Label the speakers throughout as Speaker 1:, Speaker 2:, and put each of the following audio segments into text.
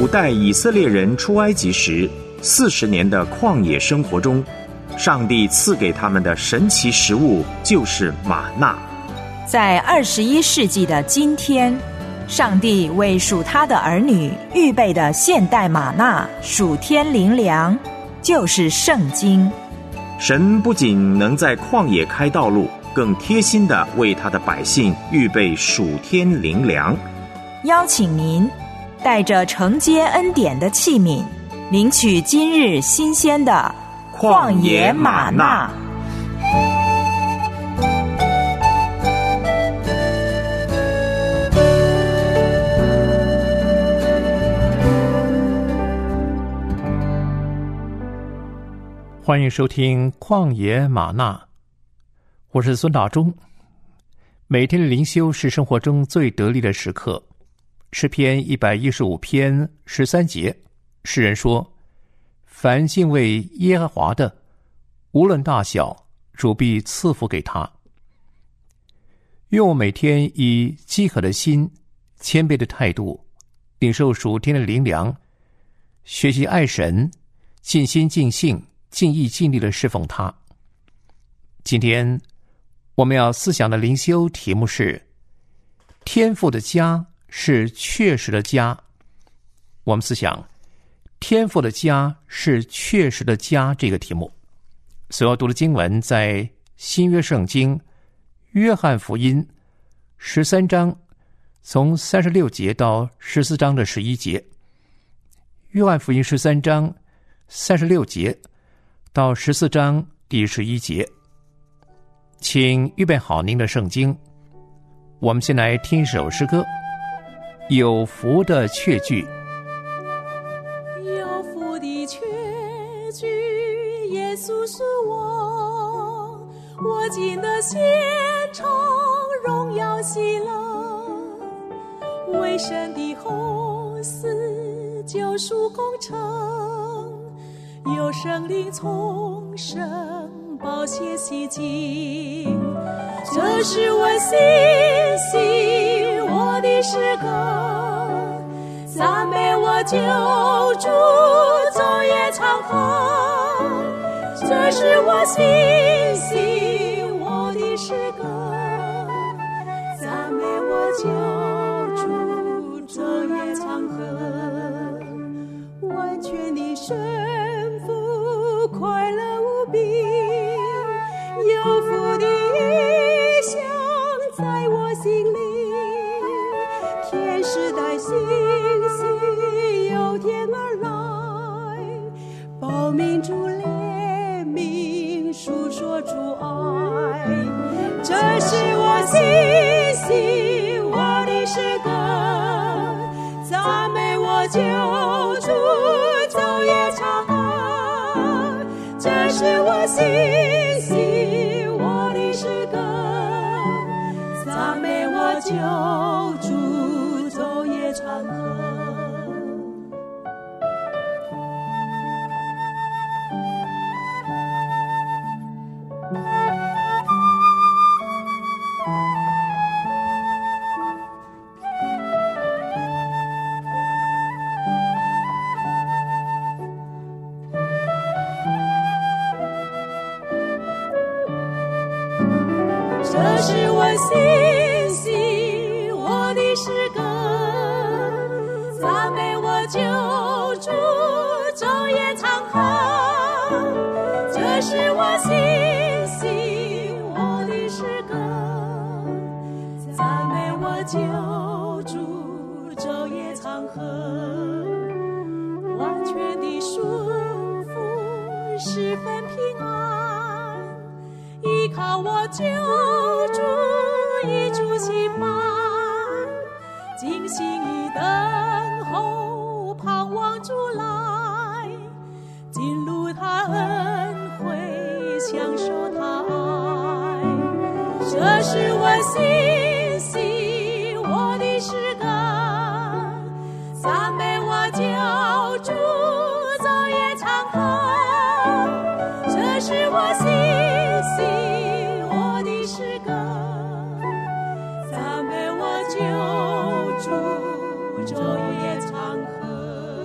Speaker 1: 古代以色列人出埃及时40年的旷野生活中，上帝赐给他们的神奇食物就是玛纳。
Speaker 2: 在21世纪的今天，上帝为属他的儿女预备的现代玛纳属天灵粮，就是圣经。
Speaker 1: 神不仅能在旷野开道路，更贴心地为他的百姓预备属天灵粮。
Speaker 2: 邀请您带着承接恩典的器皿，领取今日新鲜的旷野玛纳。
Speaker 3: 欢迎收听旷野玛纳，我是孙大中。每天的灵修是生活中最得力的时刻。诗篇115篇13节，诗人说：凡敬畏耶和华的，无论大小，主必赐福给他。愿我每天以饥渴的心、谦卑的态度，领受属天的灵粮，学习爱神，尽心尽性尽意尽力地侍奉他。今天我们要思想的灵修题目是天父的家是确实的家。我们思想天父的家是确实的家这个题目。所要读的经文在新约圣经约翰福音13章从36节到14章的11节。约翰福音13章36节到14章第11节。请预备好您的圣经，我们先来听一首诗歌，有福的确据。
Speaker 4: 有福的确据，耶稣是我进的献唱荣耀喜乐，为神的后死救赎工程，有圣灵重生宝血洗净，这是我信息我的诗歌，赞美我救主昼夜长恒，这是我信息我的诗歌，赞美我救主昼夜长恒，完全的顺服快乐无比，有福的异象在我心里，天使带信息由天而来，报明主怜悯，述说主爱，这是我信息我的诗歌，赞美我救主昼夜长恒，这是我信息我的诗歌，赞美我救主昼夜长恒。这是我信息我的诗歌，赞美我救主昼夜长恒，这是我信息我的诗歌，赞美我救主昼夜长恒，完全的顺服十分平安，依靠我救主一主心盼，精心一等候盼望主来，进入他恩惠享受他爱，这是我信息我的诗歌，赞美我救主昼夜长恒，这是我信息我的诗歌，赞美我救主昼夜长恒。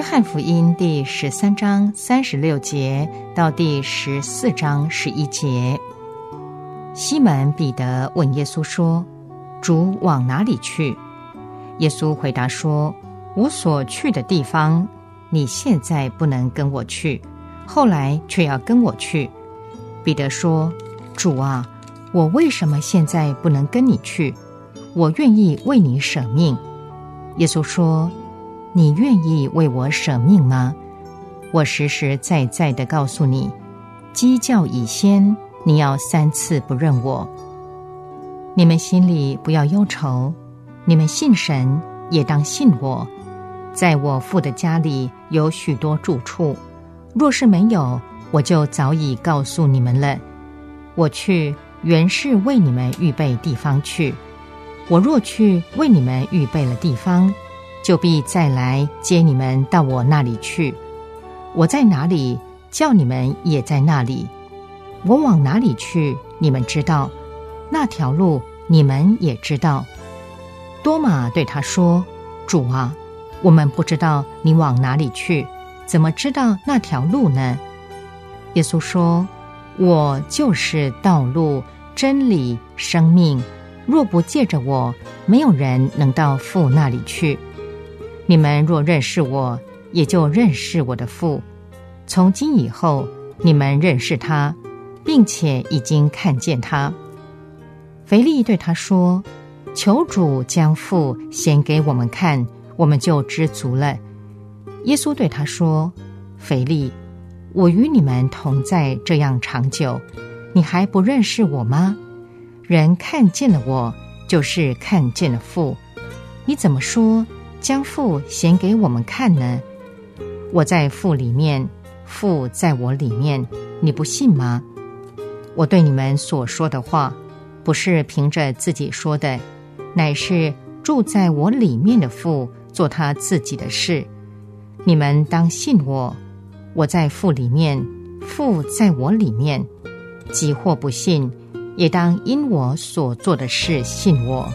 Speaker 5: 翰福音第13章36节到第14章11节，西门彼得问耶稣说：主往哪里去？耶稣回答说：我所去的地方，你现在不能跟我去，后来却要跟我去。彼得说：主啊，我为什么现在不能跟你去？我愿意为你舍命。耶稣说：你愿意为我舍命吗？我实实在在地告诉你，鸡叫以先，你要3次不认我。你们心里不要忧愁，你们信神，也当信我。在我父的家里有许多住处，若是没有，我就早已告诉你们了。我去，原是为你们预备地方去。我若去为你们预备了地方，就必再来接你们到我那里去。我在哪里，叫你们也在那里。我往哪里去，你们知道，那条路你们也知道。多马对他说：主啊，我们不知道你往哪里去，怎么知道那条路呢？耶稣说：我就是道路、真理、生命，若不借着我，没有人能到父那里去。你们若认识我，也就认识我的父。从今以后，你们认识他，并且已经看见他。腓利对他说：求主将父显给我们看，我们就知足了。耶稣对他说：腓利，我与你们同在这样长久，你还不认识我吗？人看见了我，就是看见了父。你怎么说将父显给我们看呢？我在父里面，父在我里面，你不信吗？我对你们所说的话，不是凭着自己说的，乃是住在我里面的父做他自己的事。你们当信我，我在父里面，父在我里面。即或不信，也当因我所做的事信我。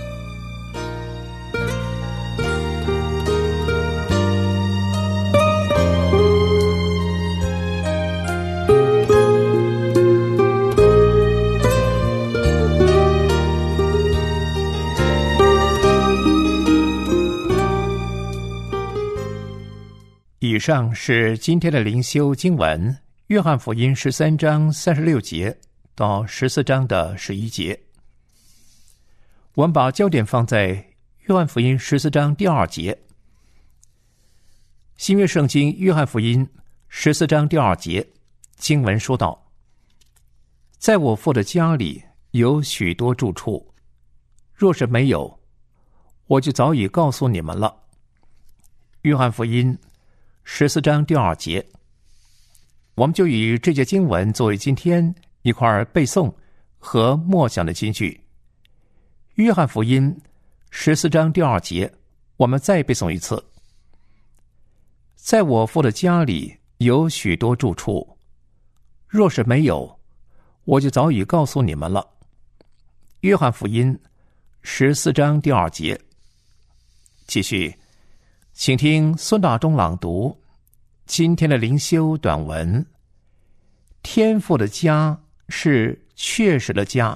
Speaker 3: 以上是今天的灵修经文，约翰福音13章36节到14章的11节。我们把焦点放在约翰福音14章第2节。新约圣经约翰福音14章第2节经文说道：在我父的家里有许多住处，若是没有，我就早已告诉你们了。约翰福音14章第2节，我们就以这节经文作为今天一块背诵和默想的金句。约翰福音14章第2节，我们再背诵一次：在我父的家里有许多住处，若是没有，我就早已告诉你们了。约翰福音14章第2节。继续，请听孙大中朗读今天的灵修短文：天父的家是确实的家。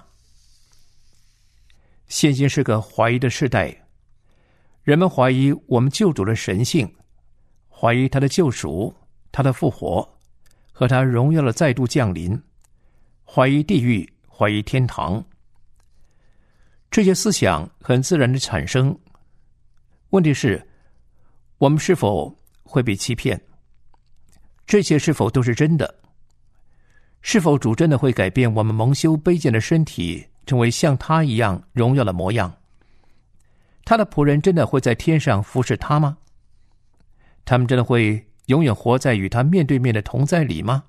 Speaker 3: 现今是个怀疑的时代，人们怀疑我们救主的神性，怀疑他的救赎、他的复活和他荣耀的再度降临，怀疑地狱，怀疑天堂。这些思想很自然的产生，问题是我们是否会被欺骗？这些是否都是真的？是否主真的会改变我们蒙羞卑贱的身体，成为像他一样荣耀的模样？他的仆人真的会在天上服侍他吗？他们真的会永远活在与他面对面的同在里吗？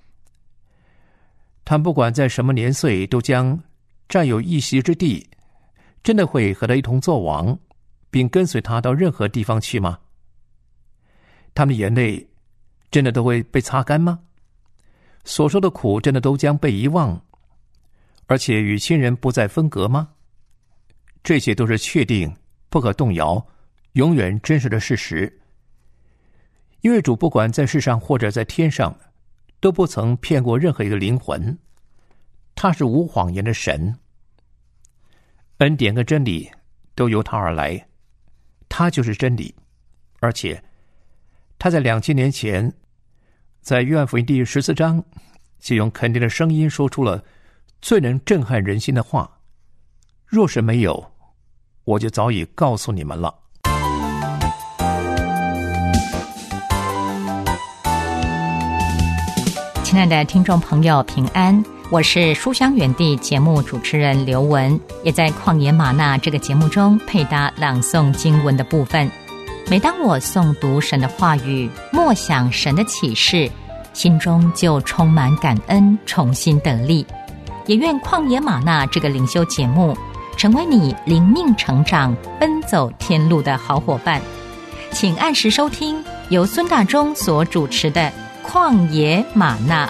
Speaker 3: 他们不管在什么年岁，都将占有一席之地，真的会和他一同作王，并跟随他到任何地方去吗？他们的眼泪真的都会被擦干吗？所受的苦真的都将被遗忘，而且与亲人不再分隔吗？这些都是确定、不可动摇、永远真实的事实。 因为主不管在世上或者在天上，都不曾骗过任何一个灵魂，他是无谎言的神。恩典跟真理都由他而来，他就是真理。而且他在2000年前在约翰福音第14章就用肯定的声音说出了最能震撼人心的话，若是没有，我就早已告诉你们了。
Speaker 5: 亲爱的听众朋友，平安，我是书香园地节目主持人刘雯，也在旷野吗哪这个节目中配搭朗诵经文的部分。每当我诵读神的话语，默想神的启示，心中就充满感恩，重新得力。也愿旷野吗哪这个灵修节目成为你灵命成长、奔走天路的好伙伴。请按时收听由孙大中所主持的旷野吗哪。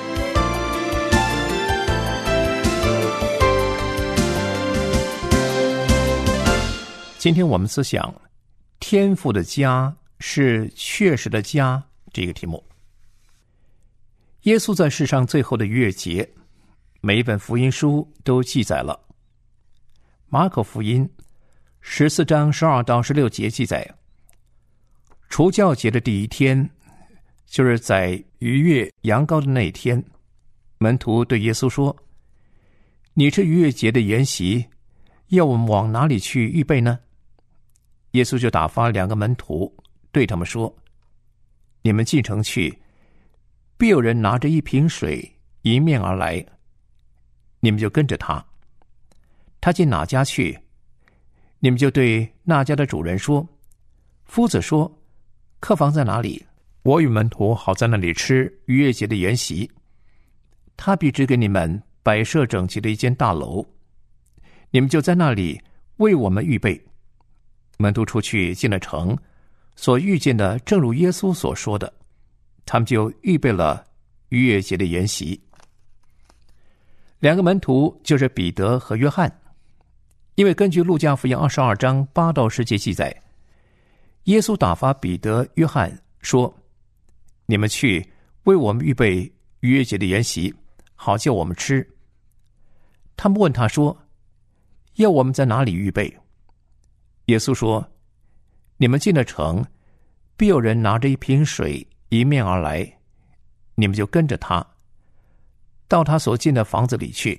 Speaker 3: 今天我们思想天父的家是确实的家这个题目。耶稣在世上最后的逾越节，每一本福音书都记载了。马可福音14章12到16节记载，除酵节的第一天，就是在逾越羊羔的那一天，门徒对耶稣说：你这逾越节的筵席，要我们往哪里去预备呢？耶稣就打发2个门徒，对他们说：你们进城去，必有人拿着一瓶水迎面而来，你们就跟着他。他进哪家去，你们就对那家的主人说：夫子说，客房在哪里？我与门徒好在那里吃逾越节的筵席。他必指给你们摆设整齐的一间大楼，你们就在那里为我们预备。门徒出去进了城，所遇见的正如耶稣所说的，他们就预备了逾越节的筵席。2个门徒就是彼得和约翰，因为根据路加福音22章8到10节记载，耶稣打发彼得、约翰说：你们去为我们预备逾越节的筵席，好叫我们吃。他们问他说：要我们在哪里预备？耶稣说：你们进了城，必有人拿着一瓶水迎面而来，你们就跟着他，到他所进的房子里去。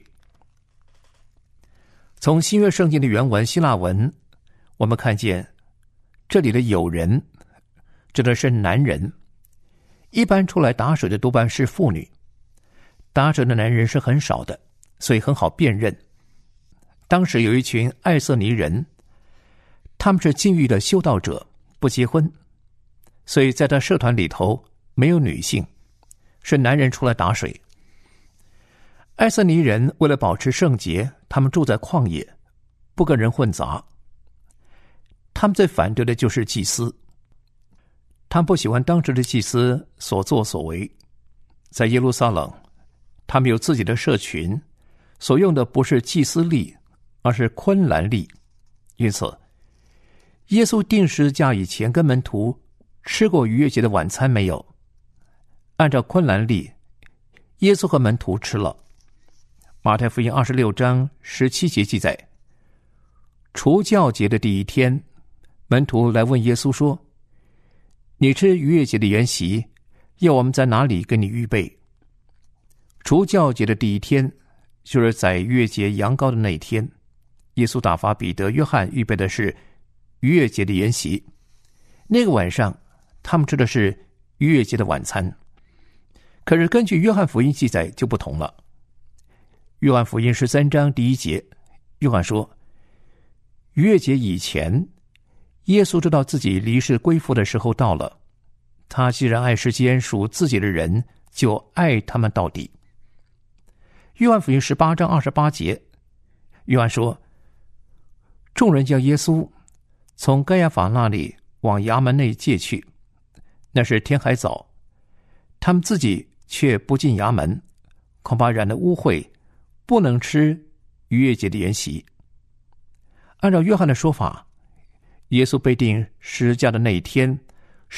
Speaker 3: 从新约圣经的原文希腊文，我们看见这里的友人指的是男人，一般出来打水的多半是妇女，打水的男人是很少的，所以很好辨认。当时有一群爱色尼人，他们是禁欲的修道者，不结婚，所以在他社团里头没有女性，是男人出来打水。爱色尼人为了保持圣洁，他们住在旷野，不跟人混杂。他们最反对的就是祭司，他们不喜欢当时的祭司所作所为。在耶路撒冷，他们有自己的社群，所用的不是祭司历，而是昆兰历。因此耶稣定十字架以前跟门徒吃过逾越节的晚餐没有？按照昆兰历，耶稣和门徒吃了。马太福音26章17节记载，除酵节的第一天，门徒来问耶稣说：你吃逾越节的筵席，要我们在哪里给你预备？除酵节的第一天，就是在逾越节羊羔的那一天，耶稣打发彼得、约翰预备的是逾越节的筵席。那个晚上他们吃的是逾越节的晚餐。可是根据约翰福音记载就不同了。约翰福音13章1节，约翰说：逾越节以前，耶稣知道自己离世归父的时候到了，他既然爱世间属自己的人，就爱他们到底。约翰福音18章28节，约翰说：众人将耶稣从该亚法那里往衙门内借去，那是天还早，他们自己却不进衙门，恐怕染了污秽，不能吃逾越节的筵席。按照约翰的说法，耶稣被钉十字架的那一天是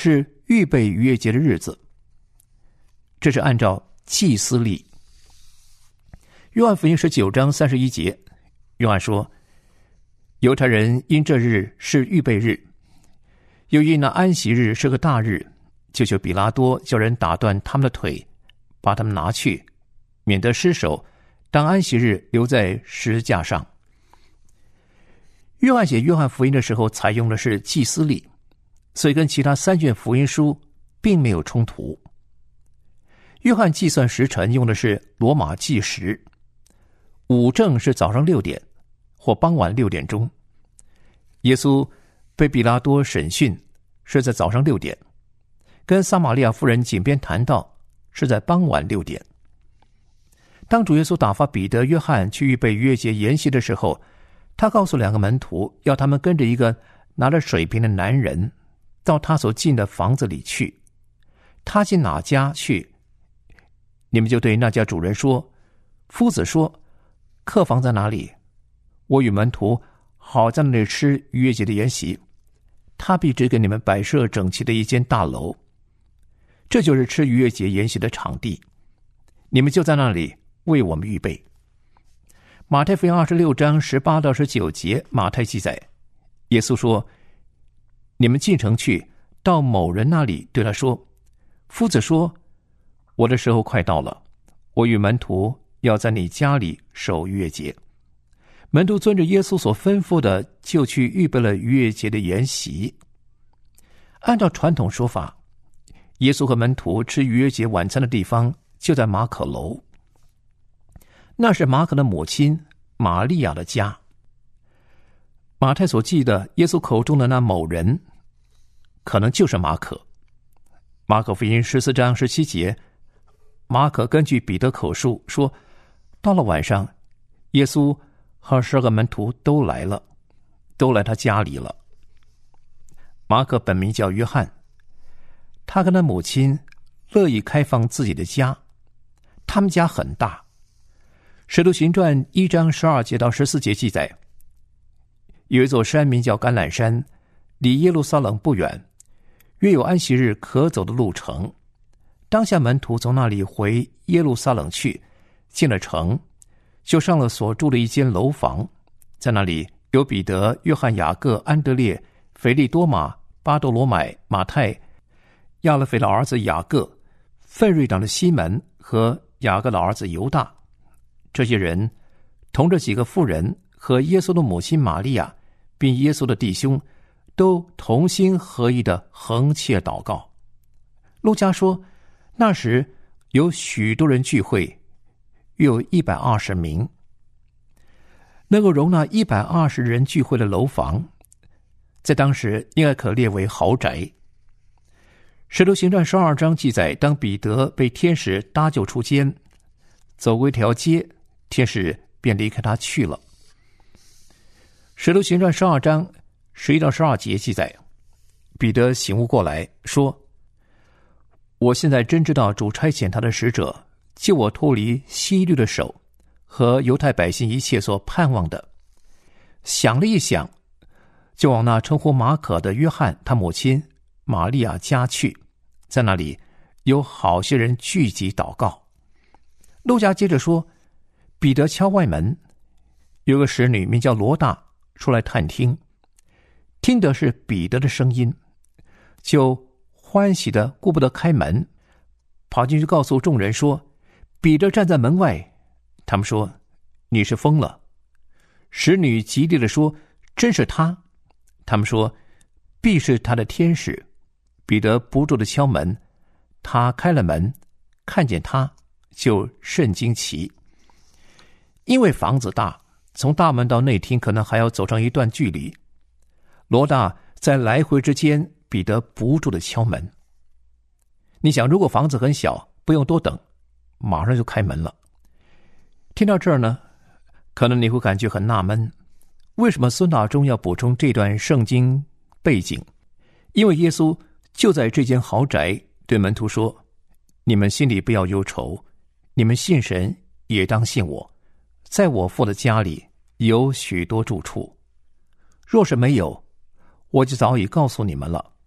Speaker 3: 预备逾越节的日子。这是按照祭司历。约翰福音19章31节，约翰说，犹太人因这日是预备日，又因那安息日是个大日，就求比拉多叫人打断他们的腿，把他们拿去，免得尸首当安息日留在十字架上。约翰写约翰福音的时候采用的是祭司历，所以跟其他3卷福音书并没有冲突。约翰计算时辰用的是罗马计时，午正是早上6点或傍晚6点钟。耶稣被比拉多审讯是在早上6点，跟撒玛利亚妇人井边谈道是在傍晚6点。当主耶稣打发彼得、约翰去预备逾越节筵席的时候，他告诉2个门徒，要他们跟着一个拿着水瓶的男人到他所进的房子里去，他进哪家去，你们就对那家主人说，夫子说，客房在哪里？我与门徒好在那里吃逾越节的筵席，他必指给你们摆设整齐的一间大楼，这就是吃逾越节筵席的场地，你们就在那里为我们预备。马太福音26章18到19节，马太记载，耶稣说，你们进城去，到某人那里，对他说，夫子说，我的时候快到了，我与门徒要在你家里守逾越节。门徒遵着耶稣所吩咐的，就去预备了逾越节的筵席。按照传统说法，耶稣和门徒吃逾越节晚餐的地方就在马可楼，那是马可的母亲玛利亚的家。马太所记的耶稣口中的那某人，可能就是马可。马可福音14章17节，马可根据彼得口述说，到了晚上，耶稣和12个门徒都来了，都来他家里了。马可本名叫约翰，他跟他母亲乐意开放自己的家，他们家很大。使徒行传1章12节到14节记载，有一座山名叫橄榄山，离耶路撒冷不远，约有安息日可走的路程。当下门徒从那里回耶路撒冷去，进了城，就上了所住的一间楼房，在那里有彼得、约翰、雅各、安德烈、腓利多马、巴多罗买、马太、亚勒腓的儿子雅各、奋锐党的西门和雅各的儿子犹大。这些人同着几个妇人和耶稣的母亲玛利亚，并耶稣的弟兄，都同心合意的横切祷告。路加说，那时有许多人聚会，约有120名。能够容纳120人聚会的楼房，在当时应该可列为豪宅。使徒行传12章记载，当彼得被天使搭救出监，走过一条街，天使便离开他去了。使徒行传12章11到12节记载，彼得醒悟过来说，我现在真知道主差遣他的使者救我脱离希律的手和犹太百姓一切所盼望的。想了一想，就往那称呼马可的约翰他母亲玛利亚家去，在那里有好些人聚集祷告。路加接着说，彼得敲外门，有个使女名叫罗大出来探听，听得是彼得的声音，就欢喜的顾不得开门，跑进去告诉众人说，彼得站在门外。他们说，你是疯了。使女极力的说，真是他。他们说，必是他的天使。彼得不住的敲门，他开了门，看见他，就甚惊奇。因为房子大，从大门到内厅可能还要走上一段距离。罗大在来回之间，彼得不住的敲门。你想，如果房子很小，不用多等，马上就开门了。听到这儿呢，可能你会感觉很纳闷，为什么孙大中要补充这段圣经背景？因为耶稣就在这间豪宅对门徒说，你们心里不要忧愁，你们信神也当信我，在我父的家里有许多住处，若是没有，我就早已告诉你们了。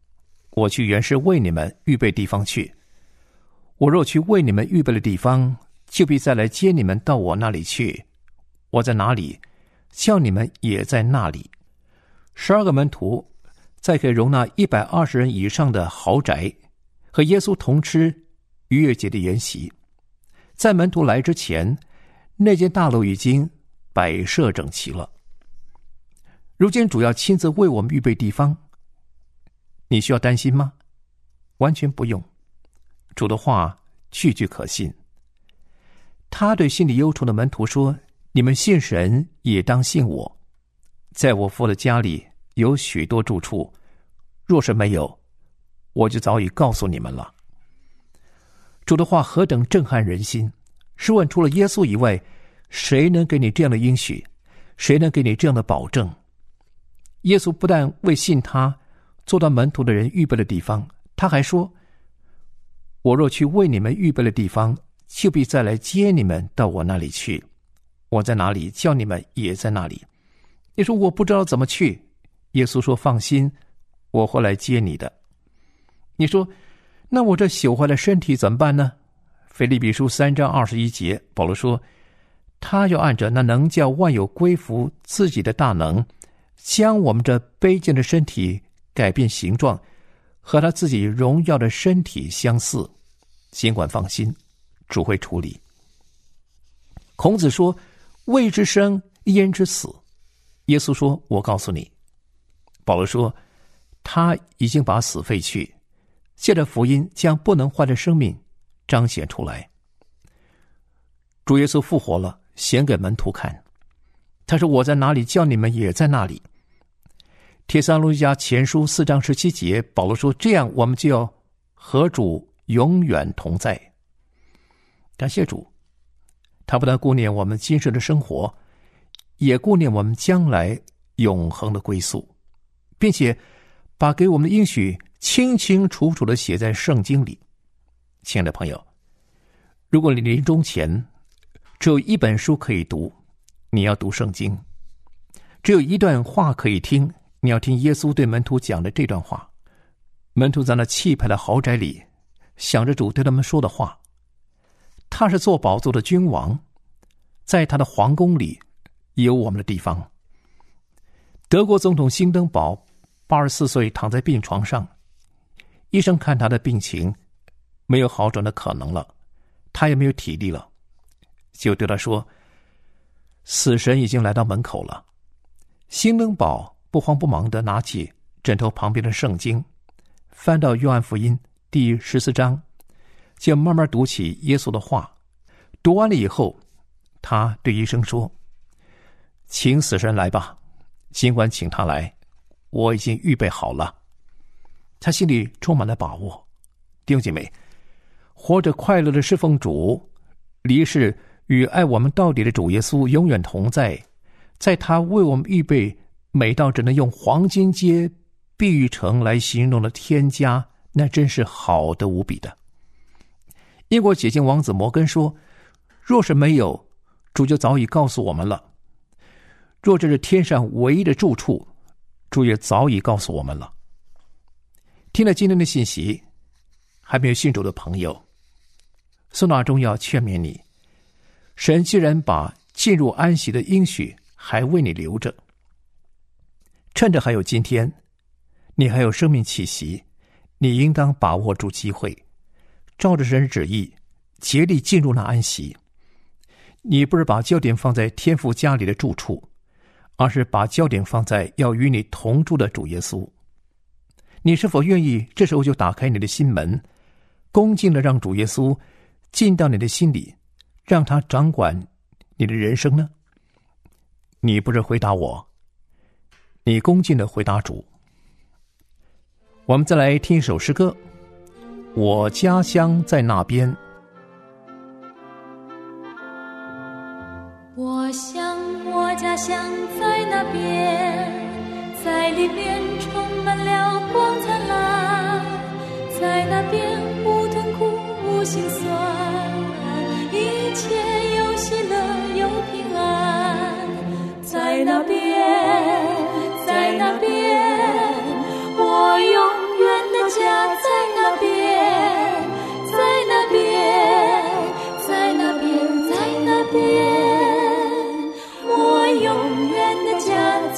Speaker 3: 我去原是为你们预备地方去。我若去为你们预备的地方，就必再来接你们到我那里去。我在哪里，叫你们也在那里。12个门徒在可以容纳120人以上的豪宅，和耶稣同吃逾越节的筵席。在门徒来之前，那间大楼已经摆设整齐了。如今主要亲自为我们预备地方，你需要担心吗？完全不用。主的话句句可信。他对心里忧愁的门徒说，你们信神也当信我，在我父的家里有许多住处，若是没有，我就早已告诉你们了。主的话何等震撼人心！试问除了耶稣以外，谁能给你这样的应许？谁能给你这样的保证？耶稣不但为信他做到门徒的人预备的地方，他还说，我若去为你们预备的地方，就必再来接你们到我那里去。我在哪里，叫你们也在那里。你说我不知道怎么去，耶稣说放心，我会来接你的。你说那我这朽坏的身体怎么办呢？腓立比书3章21节，保罗说，他要按着那能叫万有归服自己的大能，将我们这卑贱的身体改变形状，和他自己荣耀的身体相似。尽管放心，主会处理。孔子说，未知生，焉知死？耶稣说，我告诉你。保罗说，他已经把死废去，借着福音将不能坏的生命彰显出来。主耶稣复活了，显给门徒看。他说，我在哪里，叫你们也在那里。帖撒罗尼迦前书4章17节，保罗说，这样我们就要和主永远同在。感谢主，他不但顾念我们今生的生活，也顾念我们将来永恒的归宿，并且把给我们的应许清清楚楚地写在圣经里。亲爱的朋友，如果你临终前只有一本书可以读，你要读圣经；只有一段话可以听，你要听耶稣对门徒讲的这段话。门徒在那气派的豪宅里想着主对他们说的话。他是坐宝座的君王，在他的皇宫里有我们的地方。德国总统辛登堡84岁躺在病床上，医生看他的病情没有好转的可能了，他也没有体力了，就对他说，死神已经来到门口了。辛登堡不慌不忙地拿起枕头旁边的圣经，翻到约翰福音第14章，就慢慢读起耶稣的话。读完了以后，他对医生说，请死神来吧，尽管请他来，我已经预备好了。他心里充满了把握。弟兄姐妹，活着快乐的侍奉主，离世与爱我们到底的主耶稣永远同在，在他为我们预备美到只能用黄金街碧玉城来形容的天家，那真是好得无比的。英国解经王子摩根说，若是没有，主就早已告诉我们了；若这是天上唯一的住处，主也早已告诉我们了。听了今天的信息，还没有信主的朋友，宋大中要劝勉你，神既然把进入安息的应许还为你留着，趁着还有今天，你还有生命气息，你应当把握住机会，照着神的旨意竭力进入那安息。你不是把焦点放在天父家里的住处，而是把焦点放在要与你同住的主耶稣。你是否愿意这时候就打开你的心门，恭敬地让主耶稣进到你的心里，让他掌管你的人生呢？你不是回答我，你恭敬地回答主。我们再来听一首诗歌，我家乡在那边。
Speaker 4: 我家乡在那边，在里边充满了光灿烂，在那边无痛苦无心酸，一切有喜乐有平安。在那边，在那边，我永远的家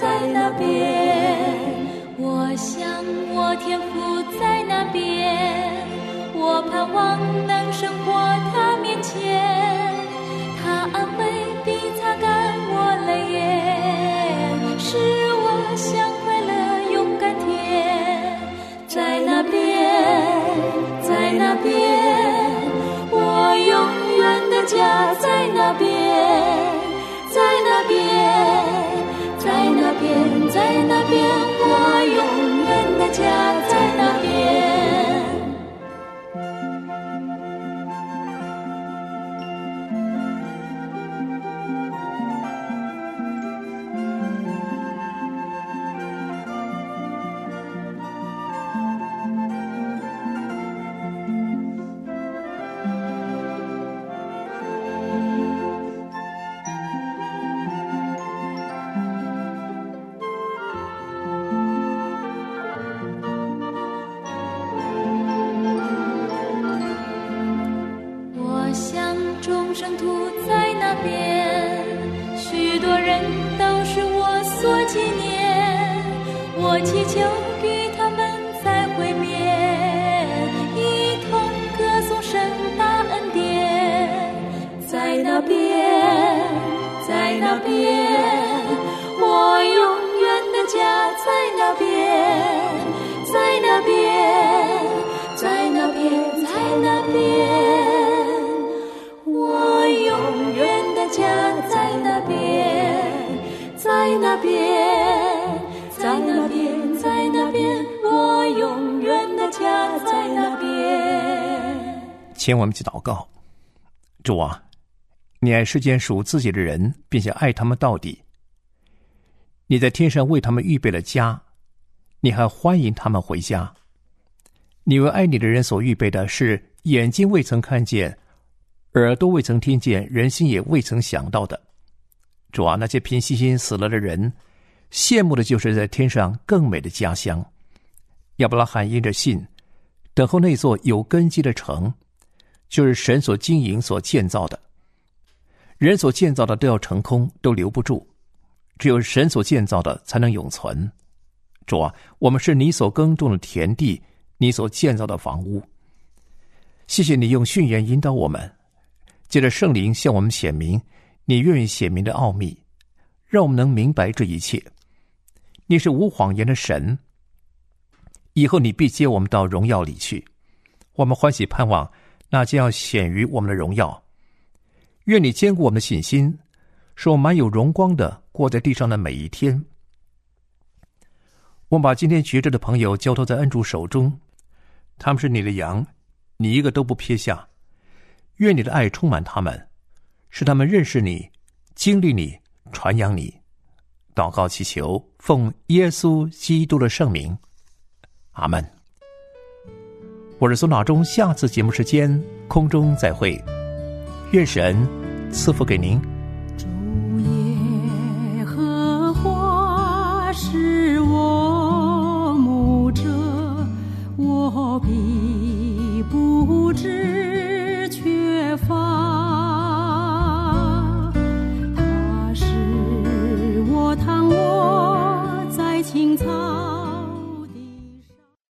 Speaker 4: 在那边。我想我天父在那边，我盼望能生活他面前，他安慰并擦干我泪眼，使我向快乐勇敢甜。在那边，在那边，我永远的家在那边，在那边，在那边，在那边，我永远的家在那边。我祈求与他们再会面，一同歌颂神大恩典。在那边，在那边，我永远的家在那边，在那边，在那边，在那边，我永远的家在那边，在那边，在那边，在那边，我永远的家在那边。
Speaker 3: 请我们一起祷告。主啊，你爱世间属自己的人，并且爱他们到底。你在天上为他们预备了家，你还欢迎他们回家。你为爱你的人所预备的是眼睛未曾看见，耳朵未曾听见，人心也未曾想到的。主啊，那些凭信心死了的人，羡慕的就是在天上更美的家乡。亚伯拉罕因着信，等候那座有根基的城，就是神所经营所建造的。人所建造的都要成空，都留不住，只有神所建造的才能永存。主啊，我们是你所耕种的田地，你所建造的房屋。谢谢你用训言引导我们，借着圣灵向我们显明你愿意显明的奥秘，让我们能明白这一切。你是无谎言的神，以后你必接我们到荣耀里去。我们欢喜盼望那将要显于我们的荣耀。愿你坚固我们的信心，使我们满有荣光的过在地上的每一天。我们把今天觉着的朋友交托在恩主手中，他们是你的羊，你一个都不撇下。愿你的爱充满他们，使他们认识你，经历你，传扬你。祷告祈求，奉耶稣基督的圣名，阿们。我是孙老忠，下次节目时间空中再会，愿神赐福给您。